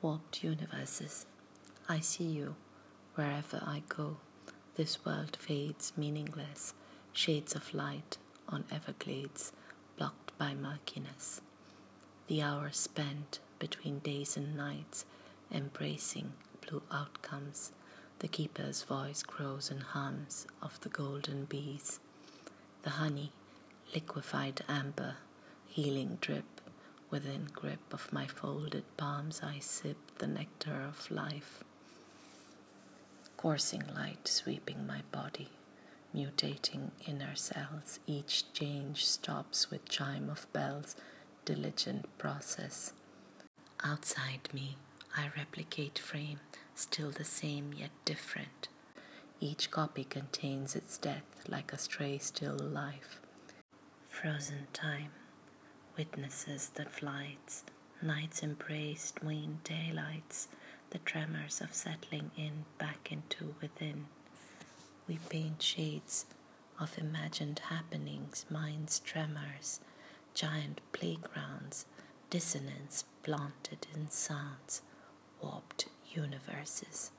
Warped universes. I see you wherever I go. This world fades meaningless, shades of light on Everglades blocked by murkiness. The hours spent between days and nights, embracing blue outcomes. The keeper's voice grows and hums of the golden bees. The honey, liquefied amber, healing drip. Within grip of my folded palms I sip the nectar of life. Coursing light sweeping my body, mutating inner cells. Each change stops with chime of bells, diligent process. Outside me, I replicate frame, still the same yet different. Each copy contains its death like a stray still life. Frozen time witnesses the flights, nights embraced wan daylights, the tremors of settling in back into within. We paint shades of imagined happenings, minds tremors, giant playgrounds, dissonance planted in sounds, warped universes.